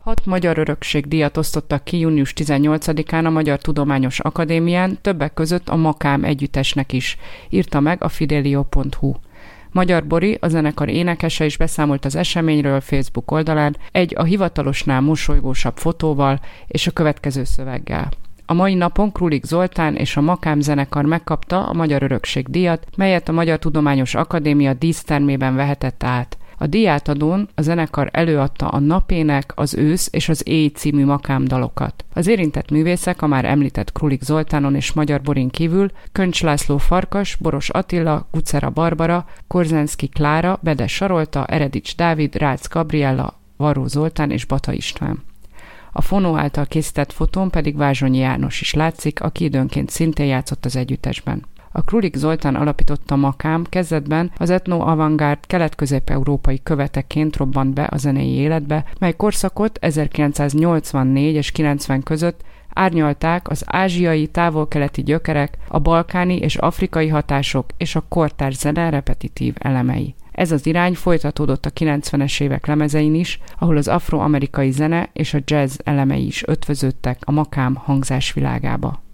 6 magyar örökség-díjat osztottak ki június 18-án a Magyar Tudományos Akadémián, többek között a Makám együttesnek is, írta meg a fidelio.hu. Magyar Bori, a zenekar énekese is beszámolt az eseményről Facebook oldalán egy a hivatalosnál mosolygósabb fotóval és a következő szöveggel. A mai napon Krulik Zoltán és a Makám zenekar megkapta a Magyar Örökség-díjat, melyet a Magyar Tudományos Akadémia dísztermében vehetett át. A díjátadón a zenekar előadta a Napének, az Ősz és az Éj című Makám dalokat. Az érintett művészek a már említett Krulik Zoltánon és Magyar Borin kívül Köncs László Farkas, Boros Attila, Kucera Barbara, Korzenszky Klára, Bedes Sarolta, Eredics Dávid, Rácz Gabriella, Varró Zoltán és Bata István. A Fonó által készített fotón pedig Vázsonyi János is látszik, aki időnként szintén játszott az együttesben. A Krulik Zoltán alapította Makám kezdetben az etno-avantgárd kelet-közép-európai követeként robbant be a zenei életbe, mely korszakot 1984 és 90 között árnyalták az ázsiai, távol-keleti gyökerek, a balkáni és afrikai hatások és a kortárs zene repetitív elemei. Ez az irány folytatódott a 90-es évek lemezein is, ahol az afroamerikai zene és a jazz elemei is ötvöződtek a Makám hangzásvilágába.